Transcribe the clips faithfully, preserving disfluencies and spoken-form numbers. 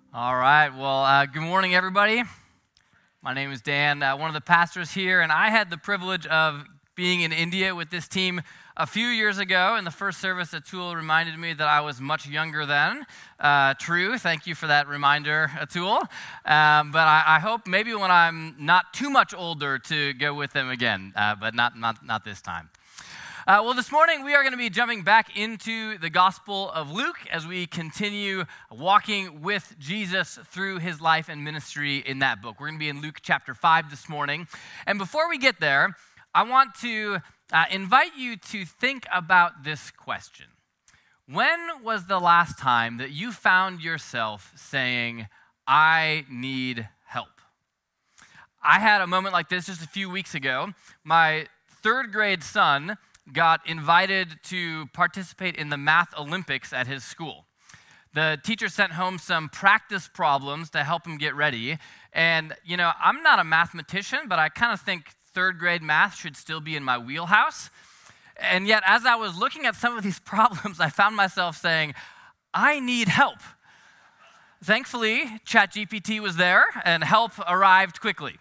All right. Well, uh, good morning, everybody. My name is Dan, uh, one of the pastors here, and I had the privilege of being in India with this team a few years ago. In the first service, Atul reminded me that I was much younger then. Uh, true. Thank you for that reminder, Atul. Um, but I, I hope maybe when I'm not too much older to go with them again, uh, but not, not, not this time. Uh, well, this morning we are going to be jumping back into the Gospel of Luke as we continue walking with Jesus through his life and ministry in that book. We're going to be in Luke chapter five this morning. And before we get there, I want to uh, invite you to think about this question. When was the last time that you found yourself saying, I need help? I had a moment like this just a few weeks ago. My third grade son got invited to participate in the math Olympics at his school. The teacher sent home some practice problems to help him get ready. And, you know, I'm not a mathematician, but I kind of think third grade math should still be in my wheelhouse. And yet, as I was looking at some of these problems, I found myself saying, I need help. Thankfully, ChatGPT was there, and help arrived quickly.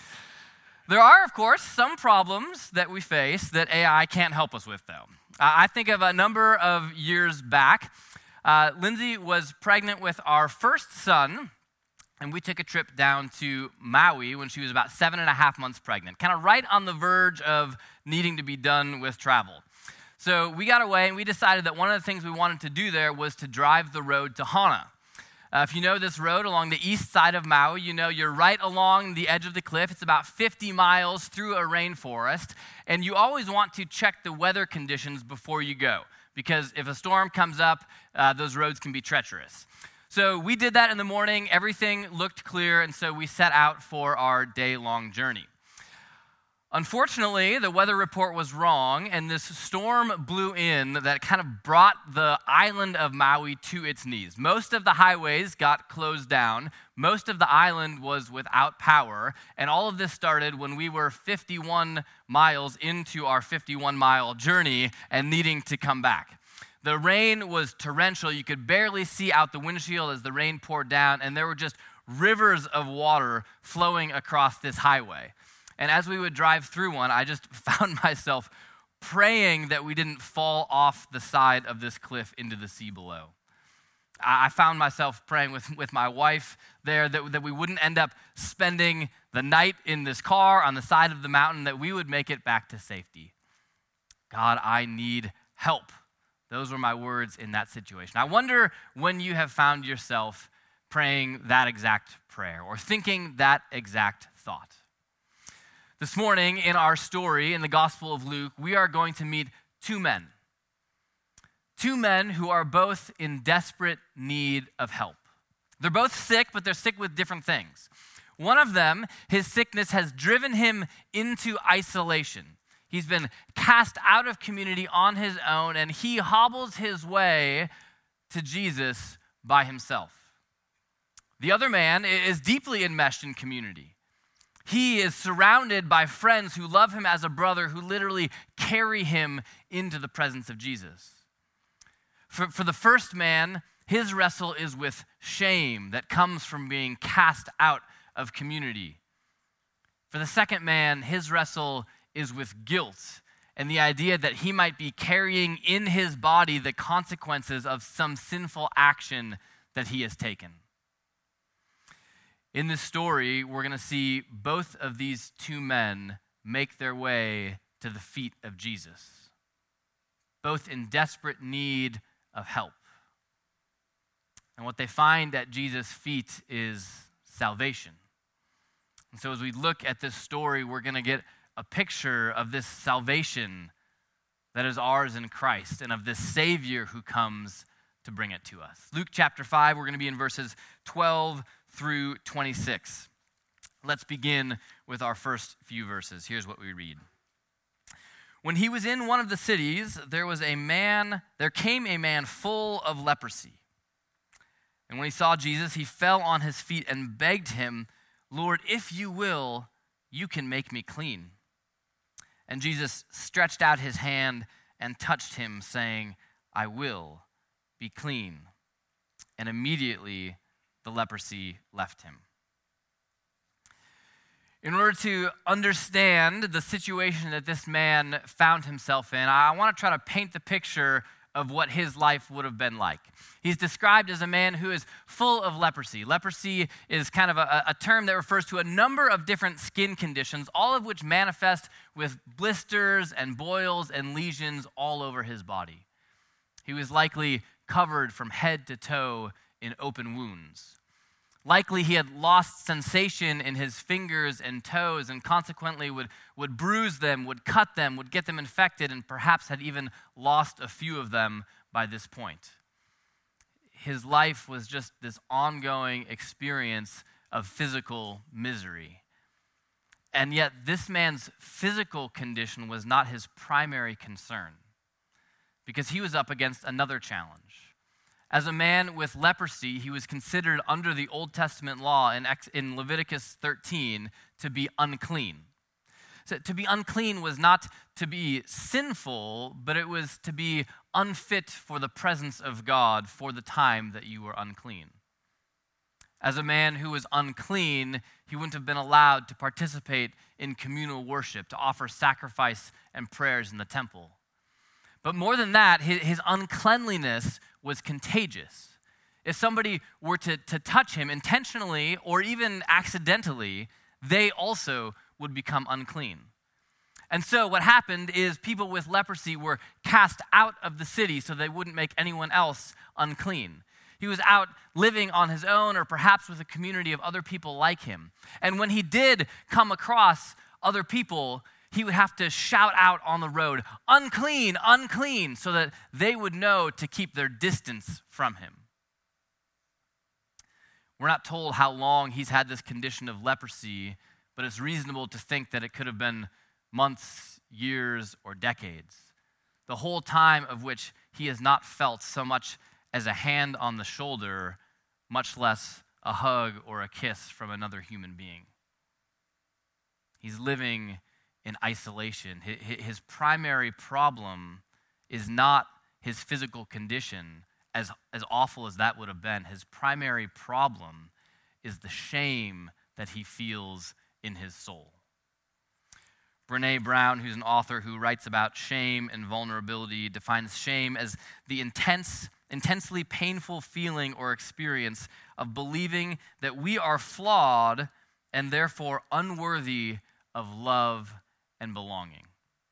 There are, of course, some problems that we face that A I can't help us with, though. Uh, I think of a number of years back. Uh, Lindsay was pregnant with our first son, and we took a trip down to Maui when she was about seven and a half months pregnant, kind of right on the verge of needing to be done with travel. So we got away, and we decided that one of the things we wanted to do there was to drive the road to Hana. Uh, if you know this road along the east side of Maui, you know you're right along the edge of the cliff. It's about fifty miles through a rainforest, and you always want to check the weather conditions before you go, because if a storm comes up, uh, those roads can be treacherous. So we did that in the morning. Everything looked clear, and so we set out for our day-long journey. Unfortunately, the weather report was wrong, and this storm blew in that kind of brought the island of Maui to its knees. Most of the highways got closed down. Most of the island was without power, and all of this started when we were fifty-one miles into our fifty-one-mile journey and needing to come back. The rain was torrential. You could barely see out the windshield as the rain poured down, and there were just rivers of water flowing across this highway. And as we would drive through one, I just found myself praying that we didn't fall off the side of this cliff into the sea below. I found myself praying with, with my wife there that, that we wouldn't end up spending the night in this car on the side of the mountain, that we would make it back to safety. God, I need help. Those were my words in that situation. I wonder when you have found yourself praying that exact prayer or thinking that exact thought. This morning in our story in the Gospel of Luke, we are going to meet two men. Two men who are both in desperate need of help. They're both sick, but they're sick with different things. One of them, his sickness has driven him into isolation. He's been cast out of community on his own, and he hobbles his way to Jesus by himself. The other man is deeply enmeshed in community. He is surrounded by friends who love him as a brother, who literally carry him into the presence of Jesus. For, for the first man, his wrestle is with shame that comes from being cast out of community. For the second man, his wrestle is with guilt and the idea that he might be carrying in his body the consequences of some sinful action that he has taken. In this story, we're going to see both of these two men make their way to the feet of Jesus, both in desperate need of help. And what they find at Jesus' feet is salvation. And so as we look at this story, we're going to get a picture of this salvation that is ours in Christ and of this Savior who comes to bring it to us. Luke chapter five, we're going to be in verses twelve through twenty-six. Let's begin with our first few verses. Here's what we read. When he was in one of the cities, there was a man, there came a man full of leprosy. And when he saw Jesus, he fell on his feet and begged him, Lord, if you will, you can make me clean. And Jesus stretched out his hand and touched him, saying, I will be clean. And immediately the leprosy left him. In order to understand the situation that this man found himself in, I want to try to paint the picture of what his life would have been like. He's described as a man who is full of leprosy. Leprosy is kind of a, a term that refers to a number of different skin conditions, all of which manifest with blisters and boils and lesions all over his body. He was likely covered from head to toe in open wounds. Likely he had lost sensation in his fingers and toes and consequently would, would bruise them, would cut them, would get them infected, and perhaps had even lost a few of them by this point. His life was just this ongoing experience of physical misery. And yet this man's physical condition was not his primary concern, because he was up against another challenge. As a man with leprosy, he was considered under the Old Testament law in, in Leviticus thirteen to be unclean. So to be unclean was not to be sinful, but it was to be unfit for the presence of God for the time that you were unclean. As a man who was unclean, he wouldn't have been allowed to participate in communal worship, to offer sacrifice and prayers in the temple. But more than that, his, his uncleanliness was contagious. If somebody were to, to touch him intentionally or even accidentally, they also would become unclean. And so what happened is people with leprosy were cast out of the city so they wouldn't make anyone else unclean. He was out living on his own or perhaps with a community of other people like him. And when he did come across other people, he would have to shout out on the road, "Unclean, unclean," so that they would know to keep their distance from him. We're not told how long he's had this condition of leprosy, but it's reasonable to think that it could have been months, years, or decades, the whole time of which he has not felt so much as a hand on the shoulder, much less a hug or a kiss from another human being. He's living in isolation. His primary problem is not his physical condition, as, as awful as that would have been. His primary problem is the shame that he feels in his soul. Brené Brown, who's an author who writes about shame and vulnerability, defines shame as the intense, intensely painful feeling or experience of believing that we are flawed and therefore unworthy of love and belonging.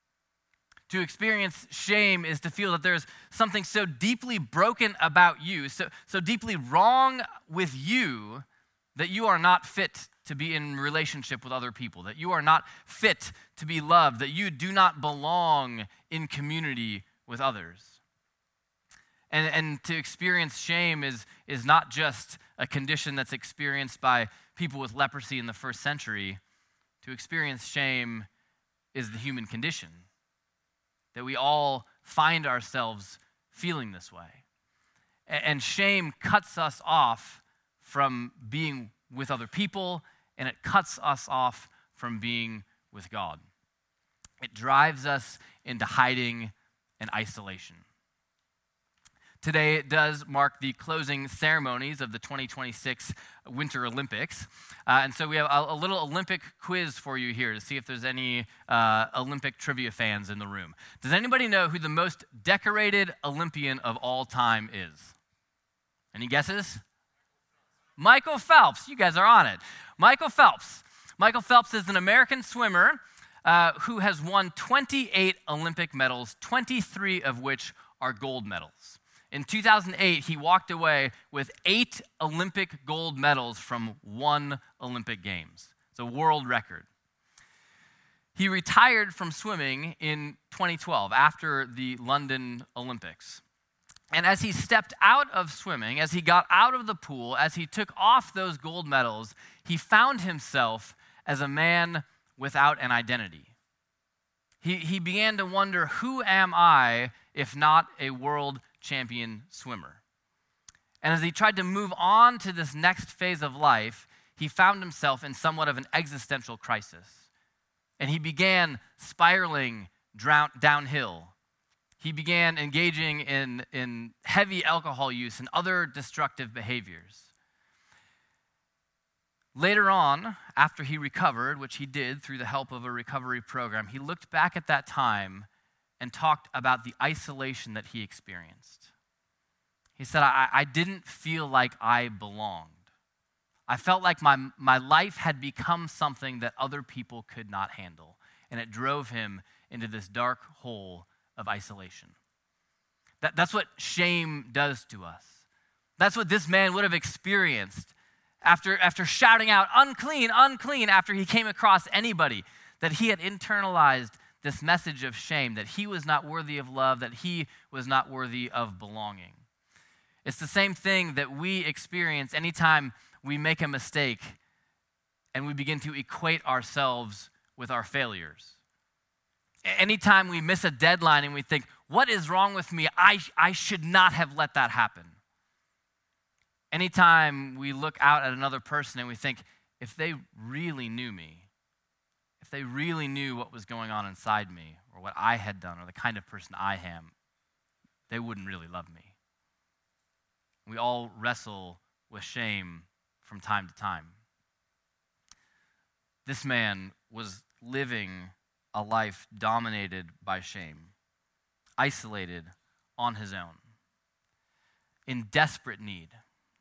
To experience shame is to feel that there's something so deeply broken about you, so, so deeply wrong with you, that you are not fit to be in relationship with other people, that you are not fit to be loved, that you do not belong in community with others. And, and to experience shame is, is not just a condition that's experienced by people with leprosy in the first century. To experience shame is the human condition, that we all find ourselves feeling this way. And shame cuts us off from being with other people, and it cuts us off from being with God. It drives us into hiding and isolation. Today it does mark the closing ceremonies of the twenty twenty-six Winter Olympics. Uh, and so we have a, a little Olympic quiz for you here to see if there's any uh, Olympic trivia fans in the room. Does anybody know who the most decorated Olympian of all time is? Any guesses? Michael Phelps. You guys are on it. Michael Phelps. Michael Phelps is an American swimmer uh, who has won twenty-eight Olympic medals, twenty-three of which are gold medals. In two thousand eight, he walked away with eight Olympic gold medals from one Olympic Games. It's a world record. He retired from swimming in twenty twelve after the London Olympics. And as he stepped out of swimming, as he got out of the pool, as he took off those gold medals, he found himself as a man without an identity. He, he began to wonder, who am I if not a world champion swimmer? And as he tried to move on to this next phase of life, he found himself in somewhat of an existential crisis. And he began spiraling drown, downhill. He began engaging in, in heavy alcohol use and other destructive behaviors. Later on, after he recovered, which he did through the help of a recovery program, he looked back at that time and talked about the isolation that he experienced. He said, I, I didn't feel like I belonged. I felt like my, my life had become something that other people could not handle, and it drove him into this dark hole of isolation. That, that's what shame does to us. That's what this man would have experienced after, after shouting out, unclean, unclean, after he came across anybody, that he had internalized this message of shame, that he was not worthy of love, that he was not worthy of belonging. It's the same thing that we experience anytime we make a mistake and we begin to equate ourselves with our failures. Anytime we miss a deadline and we think, what is wrong with me? I, I should not have let that happen. Anytime we look out at another person and we think, if they really knew me, if they really knew what was going on inside me or what I had done or the kind of person I am, they wouldn't really love me. We all wrestle with shame from time to time. This man was living a life dominated by shame, isolated on his own, in desperate need.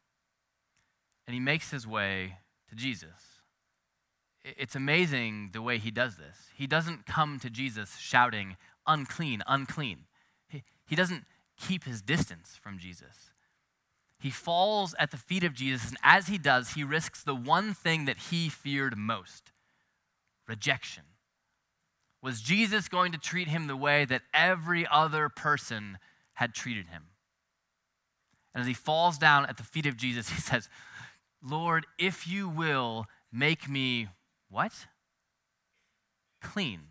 And he makes his way to Jesus. It's amazing the way he does this. He doesn't come to Jesus shouting, unclean, unclean. He, he doesn't keep his distance from Jesus. He falls at the feet of Jesus, and as he does, he risks the one thing that he feared most, rejection. Was Jesus going to treat him the way that every other person had treated him? And as he falls down at the feet of Jesus, he says, Lord, if you will, make me what? Clean.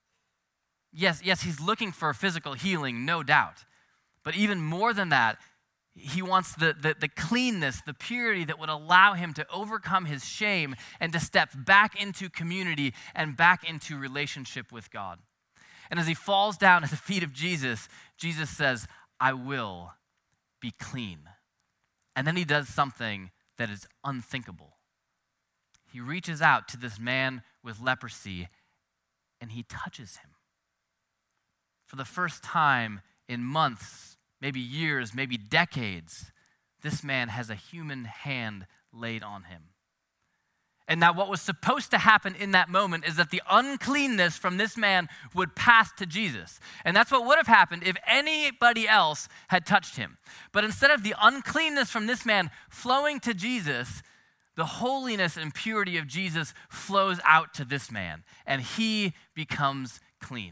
Yes, yes, he's looking for physical healing, no doubt. But even more than that, he wants the, the, the cleanness, the purity that would allow him to overcome his shame and to step back into community and back into relationship with God. And as he falls down at the feet of Jesus, Jesus says, I will be clean. And then he does something that is unthinkable. He reaches out to this man with leprosy and he touches him. For the first time in months, maybe years, maybe decades, this man has a human hand laid on him. And now what was supposed to happen in that moment is that the uncleanness from this man would pass to Jesus. And that's what would have happened if anybody else had touched him. But instead of the uncleanness from this man flowing to Jesus, the holiness and purity of Jesus flows out to this man, and he becomes clean.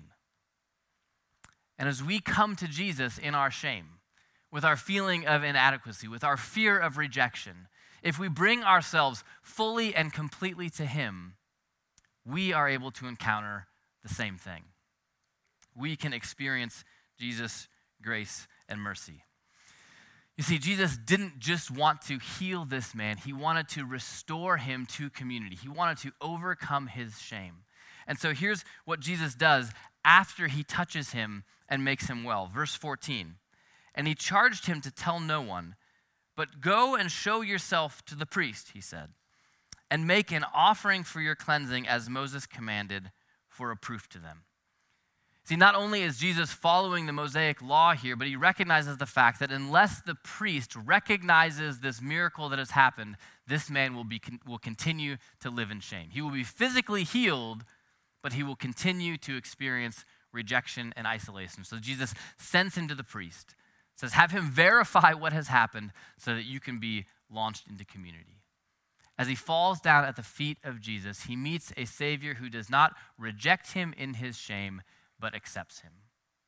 And as we come to Jesus in our shame, with our feeling of inadequacy, with our fear of rejection, if we bring ourselves fully and completely to him, we are able to encounter the same thing. We can experience Jesus' grace and mercy. You see, Jesus didn't just want to heal this man. He wanted to restore him to community. He wanted to overcome his shame. And so here's what Jesus does after he touches him and makes him well. Verse fourteen, and he charged him to tell no one, but go and show yourself to the priest, he said, and make an offering for your cleansing as Moses commanded for a proof to them. See, not only is Jesus following the Mosaic law here, but he recognizes the fact that unless the priest recognizes this miracle that has happened, this man will be will continue to live in shame. He will be physically healed, but he will continue to experience rejection and isolation. So Jesus sends him to the priest, says, have him verify what has happened so that you can be launched into community. As he falls down at the feet of Jesus, he meets a Savior who does not reject him in his shame, but accepts him.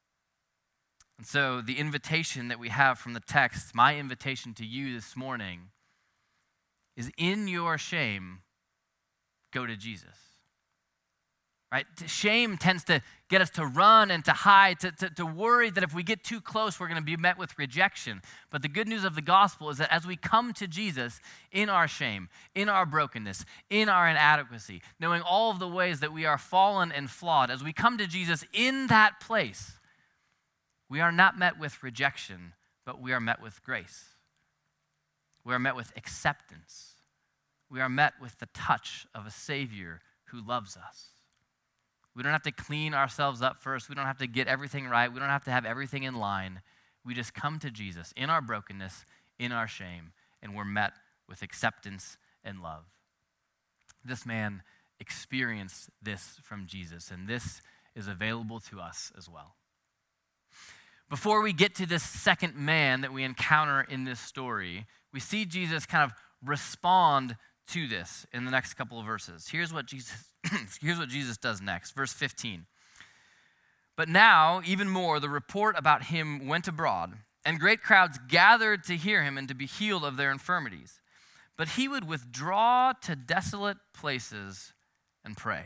And so the invitation that we have from the text, my invitation to you this morning, is in your shame, go to Jesus. Right? Shame tends to get us to run and to hide, to, to, to worry that if we get too close, we're going to be met with rejection. But the good news of the gospel is that as we come to Jesus in our shame, in our brokenness, in our inadequacy, knowing all of the ways that we are fallen and flawed, as we come to Jesus in that place, we are not met with rejection, but we are met with grace. We are met with acceptance. we are met with the touch of a Savior who loves us. We don't have to clean ourselves up first. We don't have to get everything right. We don't have to have everything in line. We just come to Jesus in our brokenness, in our shame, and we're met with acceptance and love. This man experienced this from Jesus, and this is available to us as well. Before we get to this second man that we encounter in this story, we see Jesus kind of respond to this in the next couple of verses. Here's what Jesus, here's what Jesus does next. Verse fifteen. But now, even more, the report about him went abroad, and great crowds gathered to hear him and to be healed of their infirmities. But he would withdraw to desolate places and pray.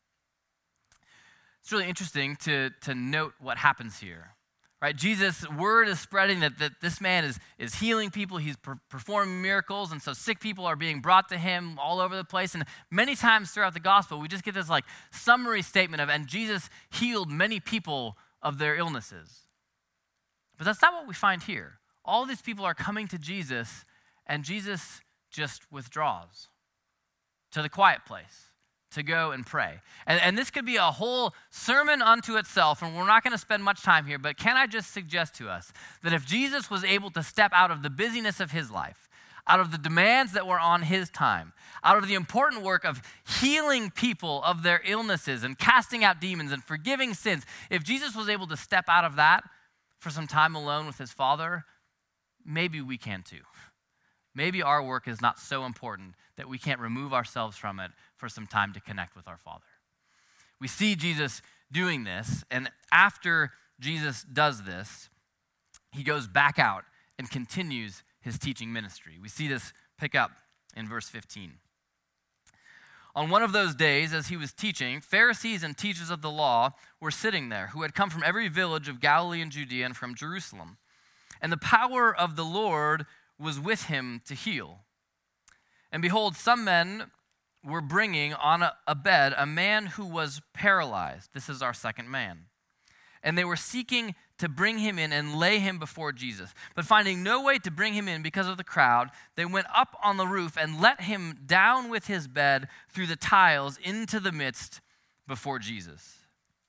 It's really interesting to, to note what happens here. Right, Jesus' word is spreading that, that this man is, is healing people. He's per- performing miracles, and so sick people are being brought to him all over the place. And many times throughout the gospel, we just get this like summary statement of, and Jesus healed many people of their illnesses. But that's not what we find here. All these people are coming to Jesus, and Jesus just withdraws to the quiet place to go and pray. And, and this could be a whole sermon unto itself, and we're not going to spend much time here, but can I just suggest to us that if Jesus was able to step out of the busyness of his life, out of the demands that were on his time, out of the important work of healing people of their illnesses and casting out demons and forgiving sins, if Jesus was able to step out of that for some time alone with his Father, maybe we can too. Maybe our work is not so important that we can't remove ourselves from it for some time to connect with our Father. We see Jesus doing this, and after Jesus does this, he goes back out and continues his teaching ministry. We see this pick up in verse fifteen. On one of those days, as he was teaching, Pharisees and teachers of the law were sitting there, who had come from every village of Galilee and Judea and from Jerusalem. And the power of the Lord was with him to heal. And behold, some men were bringing on a, a bed a man who was paralyzed. This is our second man. And they were seeking to bring him in and lay him before Jesus. But finding no way to bring him in because of the crowd, they went up on the roof and let him down with his bed through the tiles into the midst before Jesus.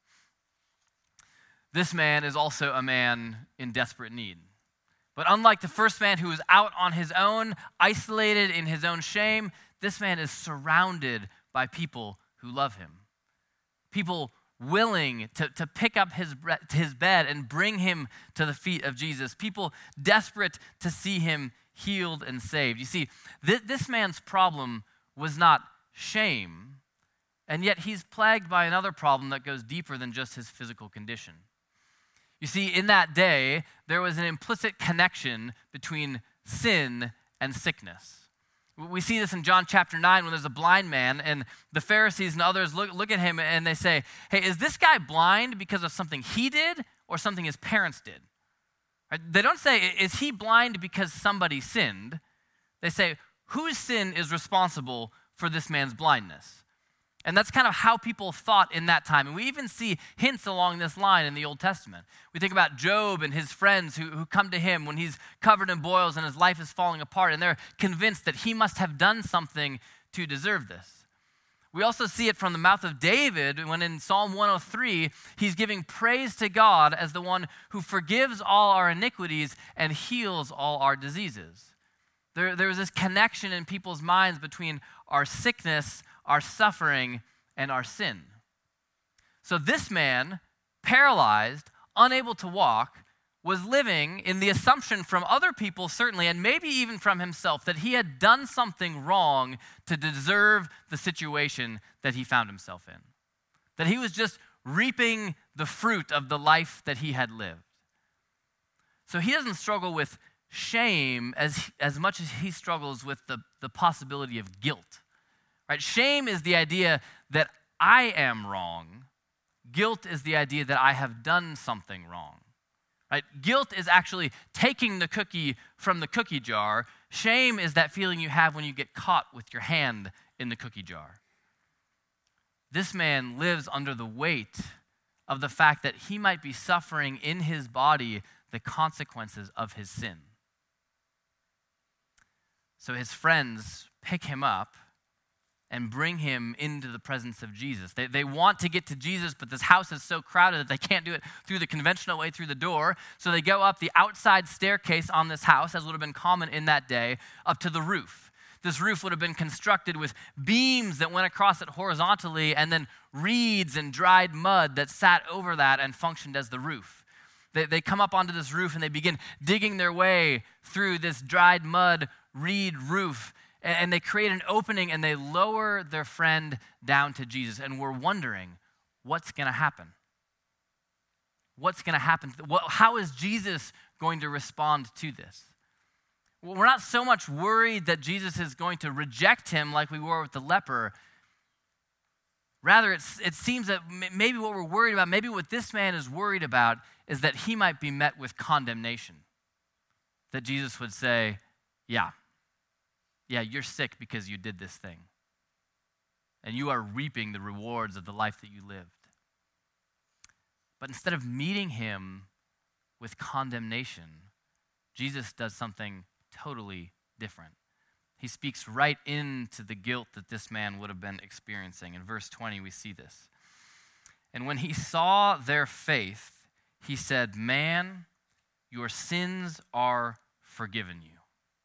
This man is also a man in desperate need. But unlike the first man who was out on his own, isolated in his own shame, this man is surrounded by people who love him. People willing to, to pick up his, his bed and bring him to the feet of Jesus. People desperate to see him healed and saved. You see, th- this man's problem was not shame, and yet he's plagued by another problem that goes deeper than just his physical condition. You see, in that day, there was an implicit connection between sin and sickness. We see this in John chapter nine when there's a blind man, and the Pharisees and others look, look at him and they say, hey, is this guy blind because of something he did or something his parents did? Right? They don't say, is he blind because somebody sinned? They say, whose sin is responsible for this man's blindness? And that's kind of how people thought in that time. And we even see hints along this line in the Old Testament. We think about Job and his friends who, who come to him when he's covered in boils and his life is falling apart, and they're convinced that he must have done something to deserve this. We also see it from the mouth of David when in Psalm one oh three, he's giving praise to God as the one who forgives all our iniquities and heals all our diseases. There, there's this connection in people's minds between our sickness, our suffering, and our sin. So this man, paralyzed, unable to walk, was living in the assumption from other people certainly, and maybe even from himself, that he had done something wrong to deserve the situation that he found himself in. That he was just reaping the fruit of the life that he had lived. So he doesn't struggle with shame as, as much as he struggles with the, the possibility of guilt. Right? Shame is the idea that I am wrong. Guilt is the idea that I have done something wrong. Right? Guilt is actually taking the cookie from the cookie jar. Shame is that feeling you have when you get caught with your hand in the cookie jar. This man lives under the weight of the fact that he might be suffering in his body the consequences of his sin. So his friends pick him up and bring him into the presence of Jesus. They, they want to get to Jesus, but this house is so crowded that they can't do it through the conventional way through the door. So they go up the outside staircase on this house, as would have been common in that day, up to the roof. This roof would have been constructed with beams that went across it horizontally and then reeds and dried mud that sat over that and functioned as the roof. They, they come up onto this roof and they begin digging their way through this dried mud reed roof. And they create an opening and they lower their friend down to Jesus. And we're wondering, what's going to happen? What's going to happen? How is Jesus going to respond to this? Well, we're not so much worried that Jesus is going to reject him like we were with the leper. Rather, it's, it seems that maybe what we're worried about, maybe what this man is worried about, is that he might be met with condemnation. That Jesus would say, yeah, yeah, you're sick because you did this thing. And you are reaping the rewards of the life that you lived. But instead of meeting him with condemnation, Jesus does something totally different. He speaks right into the guilt that this man would have been experiencing. In verse twenty, we see this. And when he saw their faith, he said, "Man, your sins are forgiven you."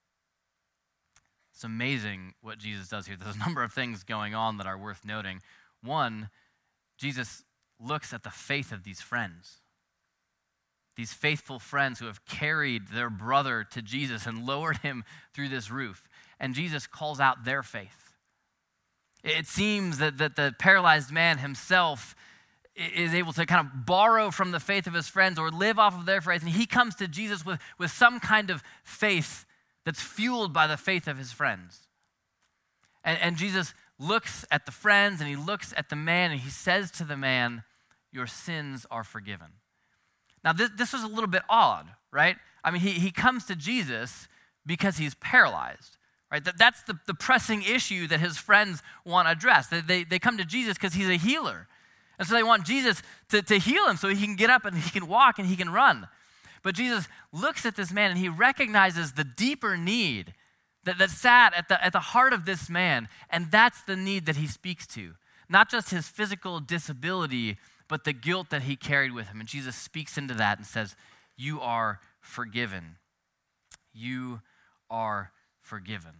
It's amazing what Jesus does here. There's a number of things going on that are worth noting. One, Jesus looks at the faith of these friends. These faithful friends who have carried their brother to Jesus and lowered him through this roof. And Jesus calls out their faith. It seems that, that the paralyzed man himself is able to kind of borrow from the faith of his friends or live off of their faith. And he comes to Jesus with, with some kind of faith that's fueled by the faith of his friends. And, and Jesus looks at the friends and he looks at the man and he says to the man, "Your sins are forgiven." Now, this, this was a little bit odd, right? I mean, he, he comes to Jesus because he's paralyzed, right? That, that's the, the pressing issue that his friends want addressed. They, they, they come to Jesus because he's a healer. And so they want Jesus to, to heal him so he can get up and he can walk and he can run. But Jesus looks at this man and he recognizes the deeper need that, that sat at the, at the heart of this man. And that's the need that he speaks to. Not just his physical disability, but the guilt that he carried with him. And Jesus speaks into that and says, "You are forgiven. You are forgiven."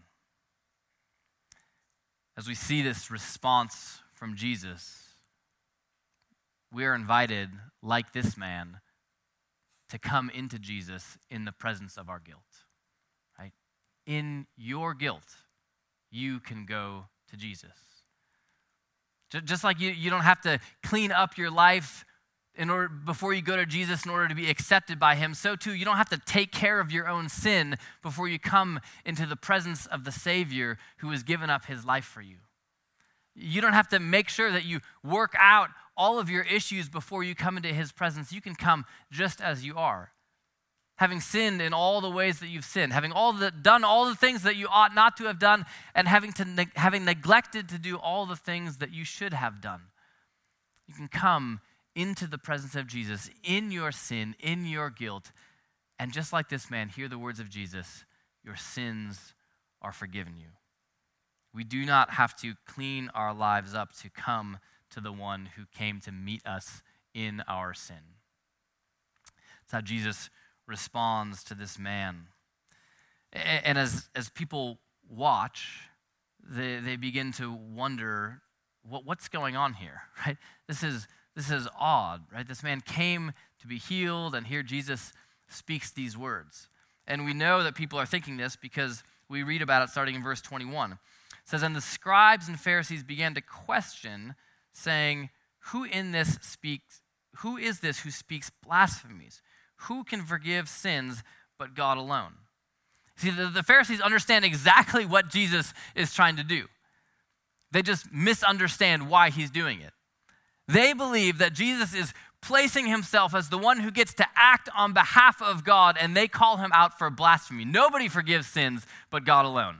As we see this response from Jesus, we are invited, like this man, to come into Jesus in the presence of our guilt. Right? In your guilt, you can go to Jesus. Just like you, you don't have to clean up your life in order before you go to Jesus in order to be accepted by him, so too you don't have to take care of your own sin before you come into the presence of the Savior who has given up his life for you. You don't have to make sure that you work out all of your issues before you come into his presence. You can come just as you are. Having sinned in all the ways that you've sinned, having all the, done all the things that you ought not to have done, and having, to ne- having neglected to do all the things that you should have done. You can come into the presence of Jesus in your sin, in your guilt, and just like this man, hear the words of Jesus, "Your sins are forgiven you." We do not have to clean our lives up to come to the one who came to meet us in our sin. That's how Jesus responds to this man. And as, as people watch, they, they begin to wonder, what, what's going on here, right? This is, this is odd, right? This man came to be healed, and here Jesus speaks these words. And we know that people are thinking this because we read about it starting in verse twenty-one. It says, "And the scribes and Pharisees began to question, saying, Who in this speaks, who is this who speaks blasphemies? Who can forgive sins but God alone?" See, the, the Pharisees understand exactly what Jesus is trying to do. They just misunderstand why he's doing it. They believe that Jesus is placing himself as the one who gets to act on behalf of God, and they call him out for blasphemy. Nobody forgives sins but God alone.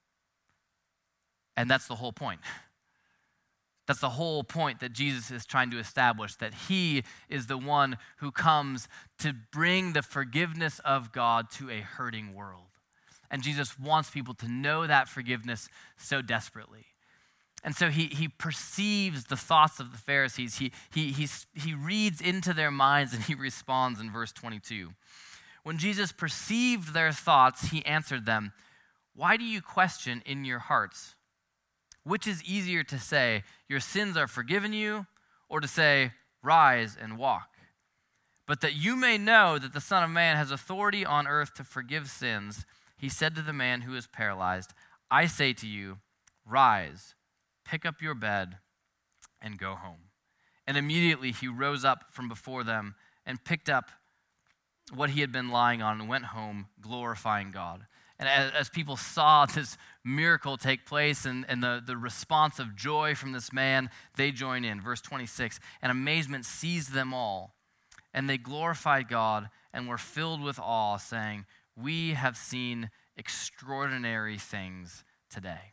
And that's the whole point. That's the whole point that Jesus is trying to establish, that he is the one who comes to bring the forgiveness of God to a hurting world. And Jesus wants people to know that forgiveness so desperately. And so he, he perceives the thoughts of the Pharisees. He, he, he, he reads into their minds and he responds in verse twenty-two. When Jesus perceived their thoughts, he answered them, "Why do you question in your hearts? Which is easier to say, 'Your sins are forgiven you,' or to say, 'Rise and walk'? But that you may know that the Son of Man has authority on earth to forgive sins," he said to the man who was paralyzed, "I say to you, rise, pick up your bed, and go home." And immediately he rose up from before them and picked up what he had been lying on and went home, glorifying God. And as, as people saw this miracle take place and, and the, the response of joy from this man, they join in. Verse twenty-six, and amazement seized them all, and they glorified God and were filled with awe, saying, "We have seen extraordinary things today."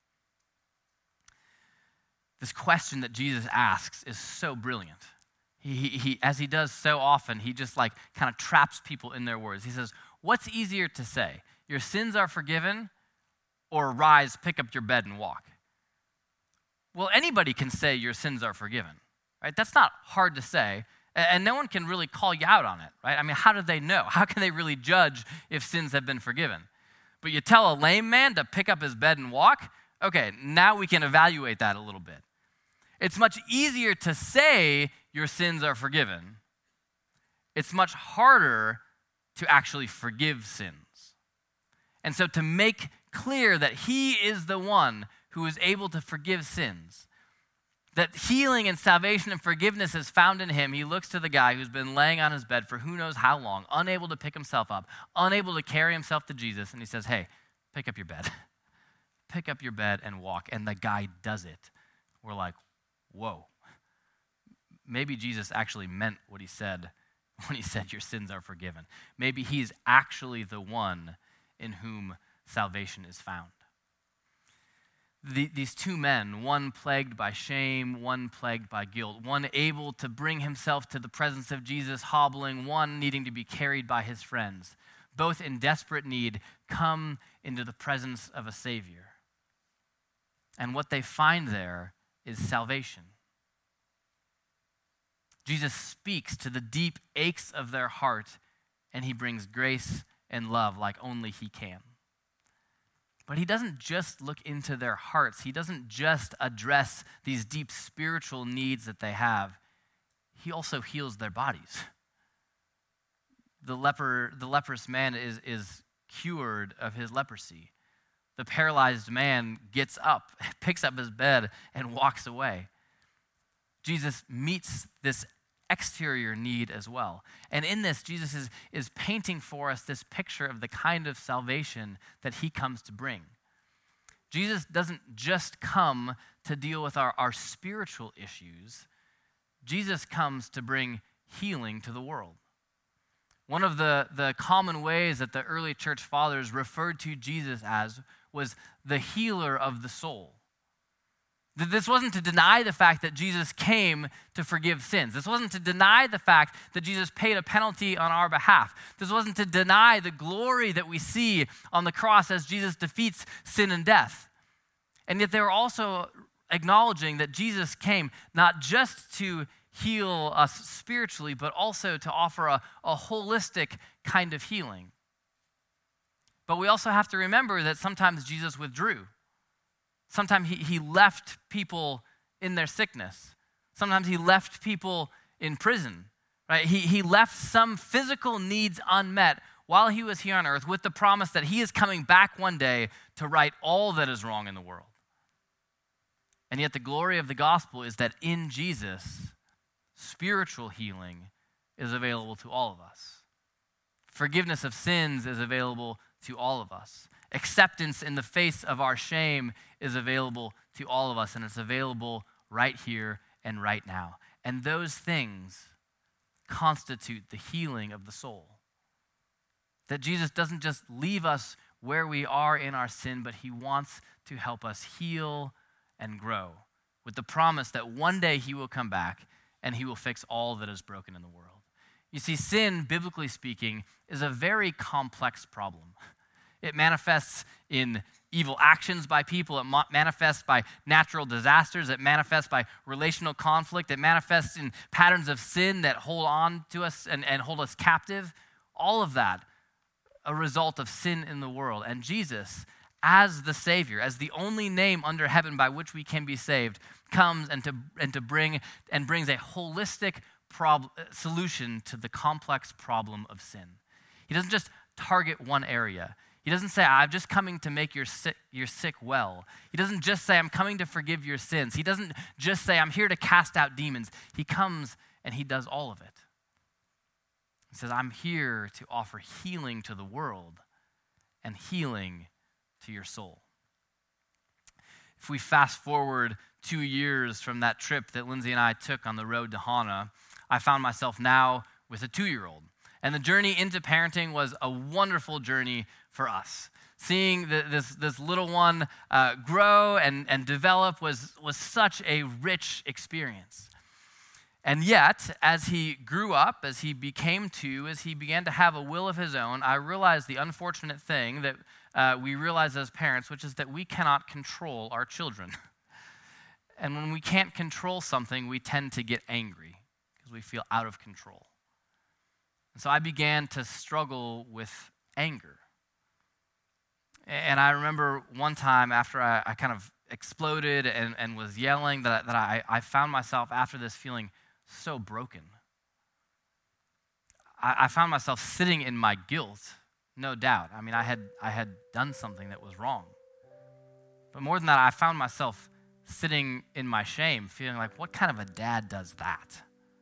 This question that Jesus asks is so brilliant. He, he, he, as he does so often, he just like kind of traps people in their words. He says, what's easier to say? Your sins are forgiven, or rise, pick up your bed and walk? Well, anybody can say your sins are forgiven, right? That's not hard to say, and, and no one can really call you out on it, right? I mean, how do they know? How can they really judge if sins have been forgiven? But you tell a lame man to pick up his bed and walk? Okay, now we can evaluate that a little bit. It's much easier to say your sins are forgiven. It's much harder to actually forgive sins. And so to make clear that he is the one who is able to forgive sins, that healing and salvation and forgiveness is found in him, he looks to the guy who's been laying on his bed for who knows how long, unable to pick himself up, unable to carry himself to Jesus, and he says, hey, pick up your bed. Pick up your bed and walk. And the guy does it. We're like, whoa. Maybe Jesus actually meant what he said when he said your sins are forgiven. Maybe he's actually the one in whom salvation is found. The, these two men, one plagued by shame, one plagued by guilt, one able to bring himself to the presence of Jesus hobbling, one needing to be carried by his friends, both in desperate need, come into the presence of a Savior. And what they find there is salvation. Jesus speaks to the deep aches of their heart, and he brings grace and love like only he can. But he doesn't just look into their hearts. He doesn't just address these deep spiritual needs that they have. He also heals their bodies. The leper, the leprous man is, is cured of his leprosy. The paralyzed man gets up, picks up his bed, and walks away. Jesus meets this exterior need as well. And in this, Jesus is, is painting for us this picture of the kind of salvation that he comes to bring. Jesus doesn't just come to deal with our, our spiritual issues. Jesus comes to bring healing to the world. One of the, the common ways that the early church fathers referred to Jesus as was the healer of the soul. This wasn't to deny the fact that Jesus came to forgive sins. This wasn't to deny the fact that Jesus paid a penalty on our behalf. This wasn't to deny the glory that we see on the cross as Jesus defeats sin and death. And yet they were also acknowledging that Jesus came not just to heal us spiritually, but also to offer a, a holistic kind of healing. But we also have to remember that sometimes Jesus withdrew. Sometimes he, he left people in their sickness. Sometimes he left people in prison, right? He, he left some physical needs unmet while he was here on earth with the promise that he is coming back one day to right all that is wrong in the world. And yet the glory of the gospel is that in Jesus, spiritual healing is available to all of us. Forgiveness of sins is available to all of us. Acceptance in the face of our shame is available to all of us, and it's available right here and right now. And those things constitute the healing of the soul. That Jesus doesn't just leave us where we are in our sin, but he wants to help us heal and grow with the promise that one day he will come back and he will fix all that is broken in the world. You see, sin, biblically speaking, is a very complex problem. It manifests in evil actions by people. It ma- manifests by natural disasters. It manifests by relational conflict. It manifests in patterns of sin that hold on to us and, and hold us captive. All of that, a result of sin in the world. And Jesus, as the Savior, as the only name under heaven by which we can be saved, comes and to and to bring and brings a holistic prob- solution to the complex problem of sin. He doesn't just target one area. He doesn't say, I'm just coming to make your sick, your sick well. He doesn't just say, I'm coming to forgive your sins. He doesn't just say, I'm here to cast out demons. He comes and he does all of it. He says, I'm here to offer healing to the world and healing to your soul. If we fast forward two years from that trip that Lindsay and I took on the road to Hana, I found myself now with a two-year-old. And the journey into parenting was a wonderful journey for us. Seeing the, this, this little one uh, grow and, and develop was, was such a rich experience. And yet, as he grew up, as he became two, as he began to have a will of his own, I realized the unfortunate thing that uh, we realize as parents, which is that we cannot control our children. And when we can't control something, we tend to get angry because we feel out of control. And so I began to struggle with anger. And I remember one time after I, I kind of exploded and, and was yelling that, that I, I found myself after this feeling so broken. I, I found myself sitting in my guilt, no doubt. I mean, I had I had done something that was wrong. But more than that, I found myself sitting in my shame, feeling like, what kind of a dad does that?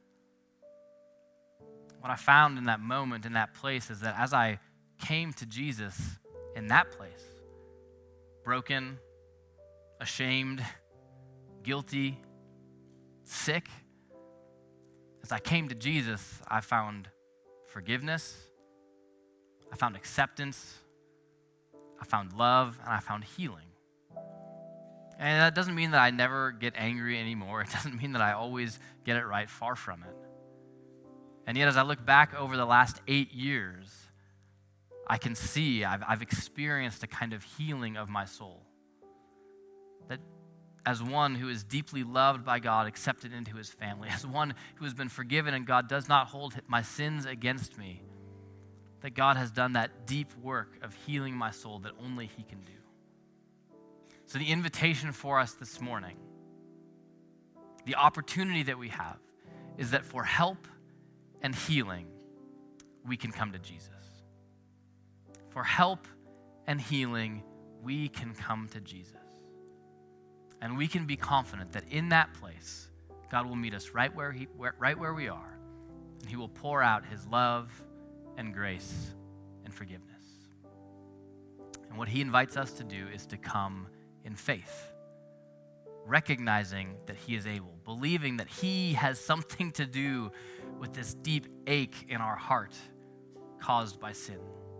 What I found in that moment, in that place, is that as I came to Jesus in that place, broken, ashamed, guilty, sick, as I came to Jesus, I found forgiveness, I found acceptance, I found love, and I found healing. And that doesn't mean that I never get angry anymore. It doesn't mean that I always get it right, far from it. And yet, as I look back over the last eight years, I can see I've, I've experienced a kind of healing of my soul. That as one who is deeply loved by God, accepted into his family, as one who has been forgiven and God does not hold my sins against me, that God has done that deep work of healing my soul that only he can do. So the invitation for us this morning, the opportunity that we have, is that for help and healing, we can come to Jesus. For help and healing, we can come to Jesus. And we can be confident that in that place, God will meet us right where he, where, right where we are, and he will pour out his love and grace and forgiveness. And what he invites us to do is to come in faith, recognizing that he is able, believing that he has something to do with this deep ache in our heart caused by sin.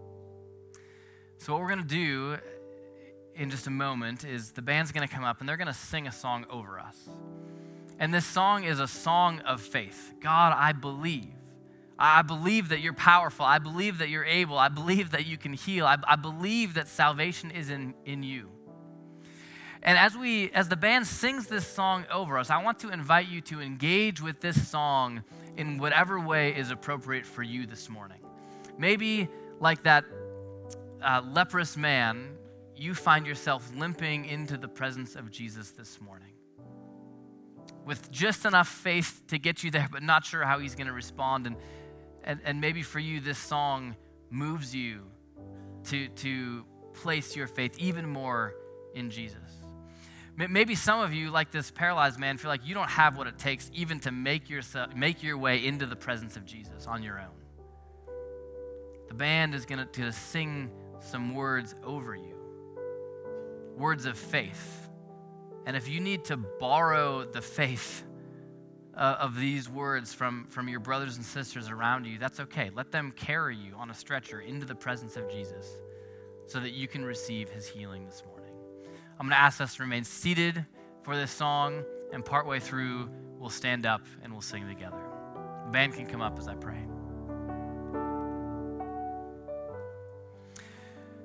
So what we're going to do in just a moment is the band's going to come up and they're going to sing a song over us. And this song is a song of faith. God, I believe. I believe that you're powerful. I believe that you're able. I believe that you can heal. I, I believe that salvation is in, in you. And as we, as the band sings this song over us, I want to invite you to engage with this song in whatever way is appropriate for you this morning. Maybe like that uh, leprous man, you find yourself limping into the presence of Jesus this morning with just enough faith to get you there, but not sure how he's going to respond. And, and and maybe for you, this song moves you to to place your faith even more in Jesus. Maybe some of you, like this paralyzed man, feel like you don't have what it takes even to make yourself make your way into the presence of Jesus on your own. The band is going to sing some words over you, words of faith. And if you need to borrow the faith uh, of these words from, from your brothers and sisters around you, that's okay. Let them carry you on a stretcher into the presence of Jesus so that you can receive his healing this morning. I'm going to ask us to remain seated for this song, and partway through, we'll stand up and we'll sing together. The band can come up as I pray.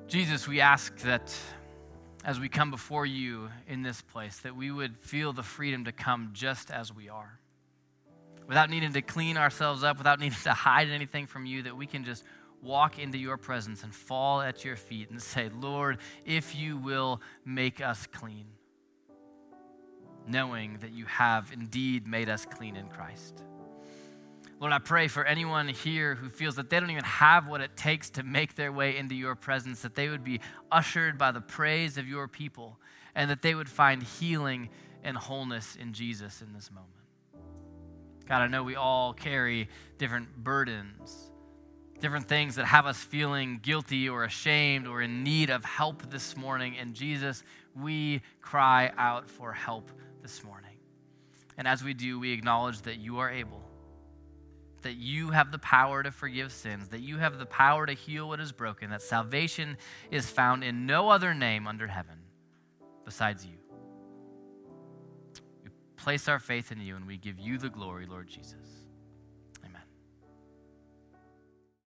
Jesus, we ask that as we come before you in this place, that we would feel the freedom to come just as we are. Without needing to clean ourselves up, without needing to hide anything from you, that we can just walk into your presence and fall at your feet and say, Lord, if you will make us clean, knowing that you have indeed made us clean in Christ. Lord, I pray for anyone here who feels that they don't even have what it takes to make their way into your presence, that they would be ushered by the praise of your people, and that they would find healing and wholeness in Jesus in this moment. God, I know we all carry different burdens, different things that have us feeling guilty or ashamed or in need of help this morning. And Jesus, we cry out for help this morning. And as we do, we acknowledge that you are able, that you have the power to forgive sins, that you have the power to heal what is broken, that salvation is found in no other name under heaven besides you. We place our faith in you and we give you the glory, Lord Jesus.